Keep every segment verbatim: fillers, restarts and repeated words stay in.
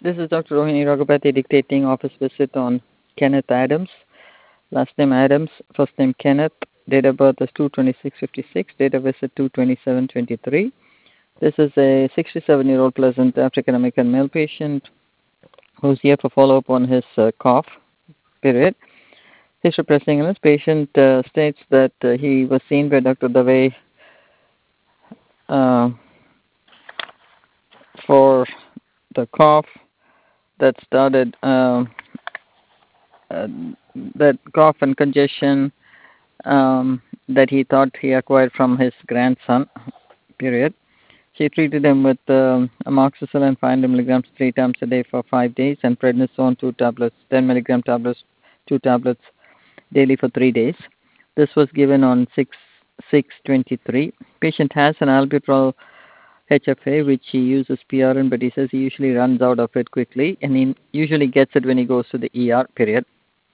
This is Doctor Rohini Raghupati dictating office visit on Kenneth Adams. Last name Adams, first name Kenneth. Date of birth is two twenty-six fifty-six. Date of visit two twenty-seven twenty-three. This is a sixty-seven-year-old pleasant African American male patient who's here for follow-up on his uh, cough period. History pressing illness. Patient uh, states that uh, he was seen by Doctor Dave uh, for the cough that started, uh, uh, that cough and congestion um, that he thought he acquired from his grandson, period. She treated him with um, amoxicillin five hundred milligrams three times a day for five days and prednisone two tablets, ten milligram tablets, two tablets daily for three days. This was given on six six twenty-three. Patient has an albuterol H F A, which he uses P R N, but he says he usually runs out of it quickly, and he usually gets it when he goes to the E R, period.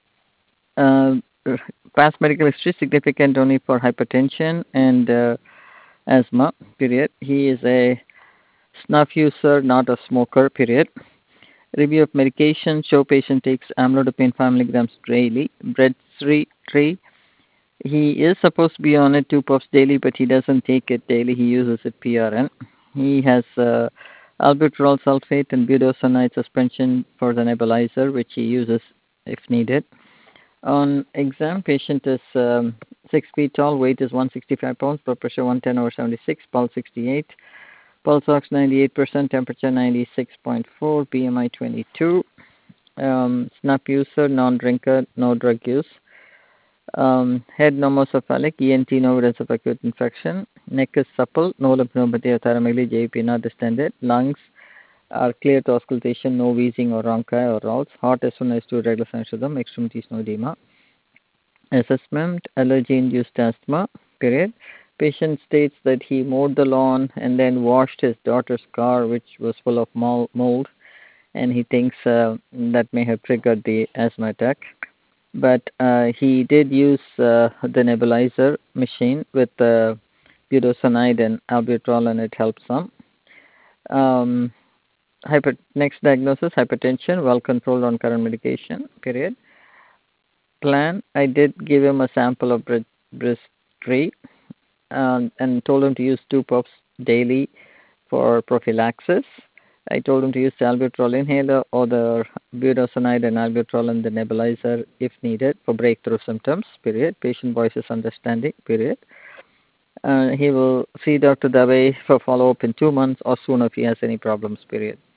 Uh, past medical history significant only for hypertension and uh, asthma, period. He is a snuff user, not a smoker, period. Review of medication, show patient takes amlodipine five milligrams daily. Bread-free tree. He is supposed to be on it two puffs daily, but he doesn't take it daily. He uses it P R N. He has uh, albuterol sulfate and budesonide suspension for the nebulizer, which he uses if needed. On exam, patient is um, six feet tall, weight is one hundred sixty-five pounds, blood pressure one ten over seventy-six, pulse sixty-eight, pulse ox ninety-eight percent, temperature ninety-six point four, B M I twenty-two, um, snuff user, non-drinker, no drug use. Um, head normocephalic, E N T no evidence of acute infection. Neck is supple, no lymphadenopathy or thyromegaly, J P not distended. Lungs are clear to auscultation, no wheezing or rhonchi or rolls. Heart S one S two regular sinus rhythm, extremities no edema. Assessment, allergy-induced asthma, period. Patient states that he mowed the lawn and then washed his daughter's car, which was full of mold, and he thinks uh, that may have triggered the asthma attack. But uh, he did use uh, the nebulizer machine with uh, budesonide and albuterol, and it helped some. Um, hyper, next diagnosis, hypertension, well controlled on current medication, period. Plan, I did give him a sample of Bristol um, and told him to use two puffs daily for prophylaxis. I told him to use the albuterol inhaler or the budesonide and albuterol in the nebulizer if needed for breakthrough symptoms, period. Patient voice is understanding, period. Uh, he will see Doctor Dave for follow-up in two months or sooner if he has any problems, period.